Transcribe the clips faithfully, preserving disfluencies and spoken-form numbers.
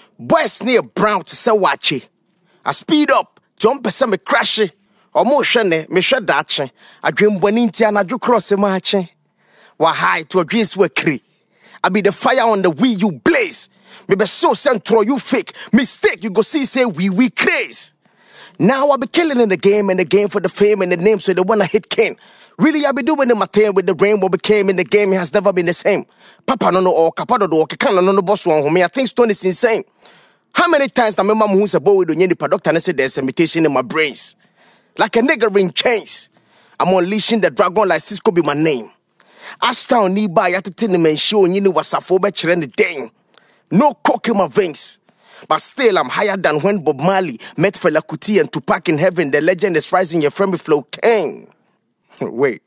Boys near brown to say watchy. I speed up, jump a me crash. Or motion, me shed dache. I dream boninti and I do cross a march. Wa high to a grease were cree. I be the fire on the wheel you blaze. Me be so central you fake. Mistake you go see say we we craze. Now I be killing in the game and the game for the fame and the name so they wanna hit King. Really I be doing in my thing with the rain what became in the game it has never been the same. Papa no no or Capado do can no no boss one me I think Stone is insane. How many times I remember who's a boy with the product and I said there's a mutation in my brains. Like a nigger in chains. I'm unleashing the dragon like Cisco be my name. Ashtown ni by at the tenement show you know what's a phobic the dang. No coke in my veins. But still I'm higher than when Bob Marley met Fela Kuti and Tupac in heaven. The legend is rising your friendly flow king. Wait.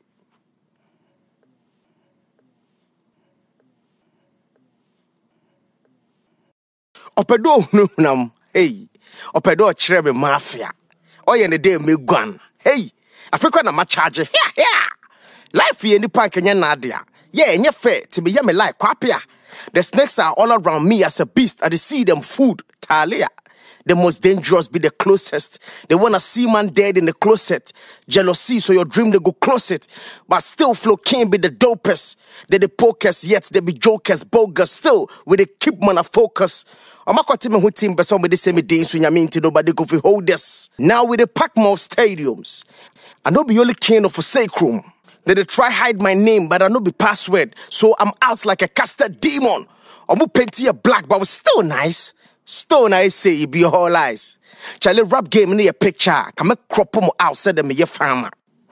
Opedo no nam. Hey. Opedo chrebe mafia. Oye ne day me gwan. Hey. Africa na ma charge. Yeah, yeah. Life ye ni pan kenya nadia. Yeah, nye fair. To be ye me like kwapia. The snakes are all around me as a beast. I see them food. Talia. The most dangerous be the closest. They wanna see man dead in the closet. Jealousy, so your dream they go closet. But still flow can't be the dopest. They the pokers, yet they be jokers, bogus. Still, we they keep man a focus. I'm not team who team, but somebody say me dance when I mean to nobody go for hold this. Now we they pack more stadiums. I know be only king of a sacrum. They they try hide my name, but I know be password. So I'm out like a casted demon. I'm painting a black, but I was still nice. Stone, I say, it be your whole eyes. Charlie rap game in your picture. Come a crop them outside of me, your farmer.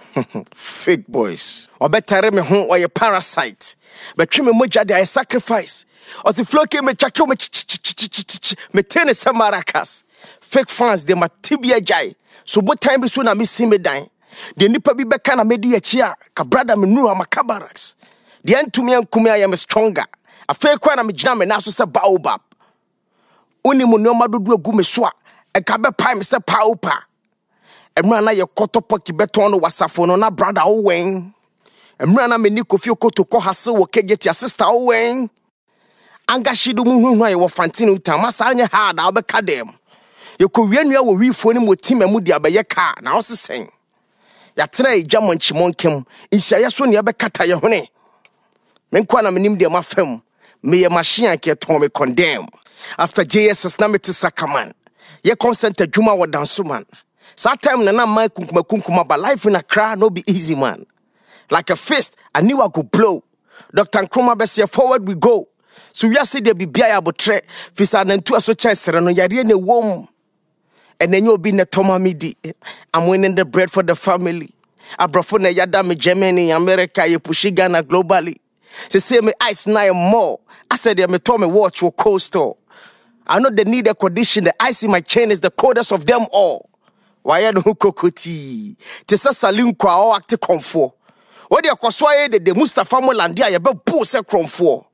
Fake boys. Or better me home or your parasite. But trim me moja de I sacrifice. Or the flow came me chakyo me ch ch ch ch ch ch me tennis some maracas. Fake fans, they ma tibia jai. So what time be soon I miss me dying. The nipa be back and made a chia. Ka brother me nu ama cabaraks. The end to me and kume I am stronger. A fake one I'm jam and also say baobab. Uni mo no madu do gu me so a e ka be pai me se pa opa emra na ye kotopo ki beton no wasafo no na brother wo wen emra na me ni kofi okoto ko hase wo kegeti a sister wo wen anga shidu mu hu hu aye wo fantini uta sa anya hard a be ka dem ye ko wianua wo wifo ni mo tim amu dia be ye ka na wo sesen ya tena e jamon chimonkem insha ye so ne be kata ye hone me kwa na me nim de ma fam me ye machine ke ton me condemn. After J S S na me te sakaman. Ye consent adwuma wo danso man. Sa time na na man kunkuma kunkuma but life in a cry no be easy man. Like a fist, I knew I could blow. Doctor Nkrumah be say forward we go. So we see there be bia abotre. Fisa na ntu aso chance no yare ne wom. And then you be ne toma midi. I'm winning the bread for the family. Abrafo na yada me Germany, America, ye pushi Ghana globally. Say say me ice na more. I said yeah, me told me watch your coastal. I know they need a condition. The ice in my chain is the coldest of them all. Why are no kokoti? Tesa salim kwa o acte comfort. What you kwaswaye de de Mustafa Molandia ye be bo se kromfo.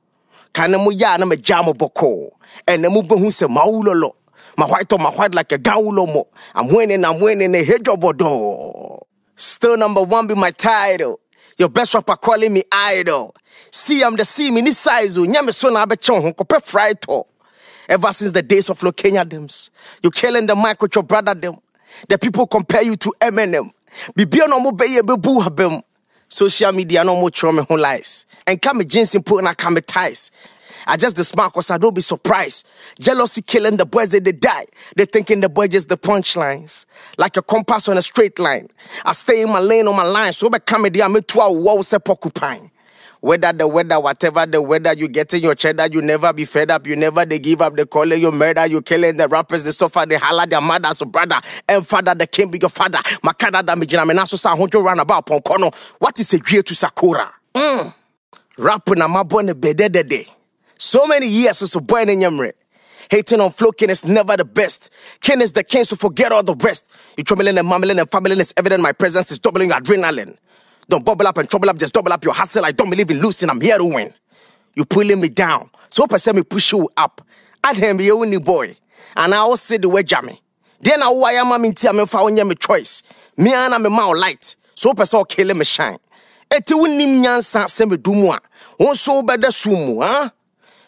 Kana mu ya na me jamo boko. And mu be hu se maulolo. My white on my white like a gaulo mo. I'm winning, I'm winning a hejobodo. Still number one be my title. Your best rapper calling me idol. See, I'm the see me ni size. Nyame so na abechon hon kope fry to. Ever since the days of Lokenya Dems, you killing the mic with your brother them. The people compare you to Eminem. Bibi no mo be ye be boo habem. Social media no mo throw me whole lies. And come me jeans and put na come ties. I just the smart cause I don't be surprised. Jealousy killing the boys that they die. They thinking the boy just the punchlines. Like a compass on a straight line. I stay in my lane on my line. So be comedy I me to a wall se porcupine. Whether the weather, whatever the weather, you get in your cheddar, you never be fed up, you never they give up, they call you murder, you killing the rappers, they suffer, they holler their mothers, so brother, and father, the king be your father. Makada da mijina menaso sa honjo run about ponkono. What is a great to Sakura? Mm. Rapping na mabone bedede. So many years so boy in Yamre. Hating on flow, Ken is never the best. Ken is the king, so forget all the rest. You troubling and mumbling and family is evident, my presence is doubling adrenaline. Don't bubble up and trouble up, just double up your hustle. I don't believe in losing, I'm here to win. You pulling me down, so person me push you up. I'd him be only boy, and I will say the way jammy. Then I why am I mean tea, I'm found me choice. Me and I'm a mouth light, so person kill me shine. Eti win nim nyansa se me do moi. Won so better sumu, huh?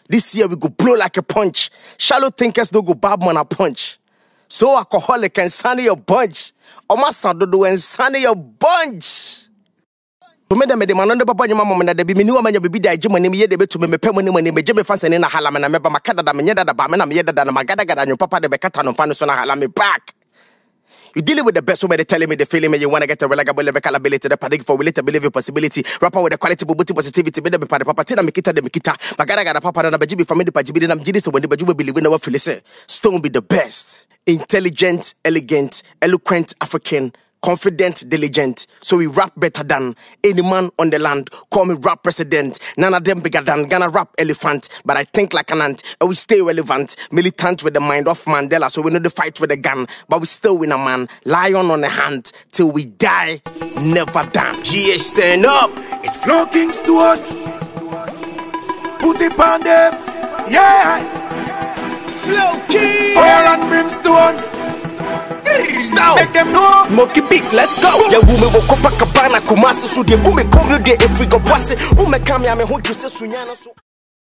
This year we go blow like a punch. Shallow thinkers don't go bad man a punch. So alcoholic and sunny your bunch. Oma sandodo and sunny your bunch. Remember me the man on the papa mama na de bi menu amanya bibi da agye mani me ye de betu me pɛ mani mani me gye me fa sene na hala me na me ba makada da me nyeda da ba me na me yeda da na magada gada nyo papa de be kata no fa no so na hala me back. You dealing with the best woman, they telling me, they feeling me. You wanna get a reliable lyrical ability, the predict for related believing possibility. Rapper with the quality, booty positivity, be the papa, papa, tina, mikita, the mikita. Magara got a papa and a bajibi from the bajibi, and I'm jiddy, so when the bajibi believe in our Phyllis. Stone be the best. Intelligent, elegant, eloquent, African. Confident, diligent, so we rap better than any man on the land. Call me rap president. None of them bigger than gonna rap elephant, but I think like an ant, and we stay relevant. Militant with the mind of Mandela, so we know the fight with the gun, but we still win a man. Lion on the hand till we die, never done. G H stand up. It's Flow Kingston. Put it on them, yeah. Flow King. Fire and brimstone. Stop. Make them know. Smoky big, let's go. Ya woman will Copacabana, Kumasi, so they go me come you there if we go pass it. Who me come here, me hold you say sunyana so.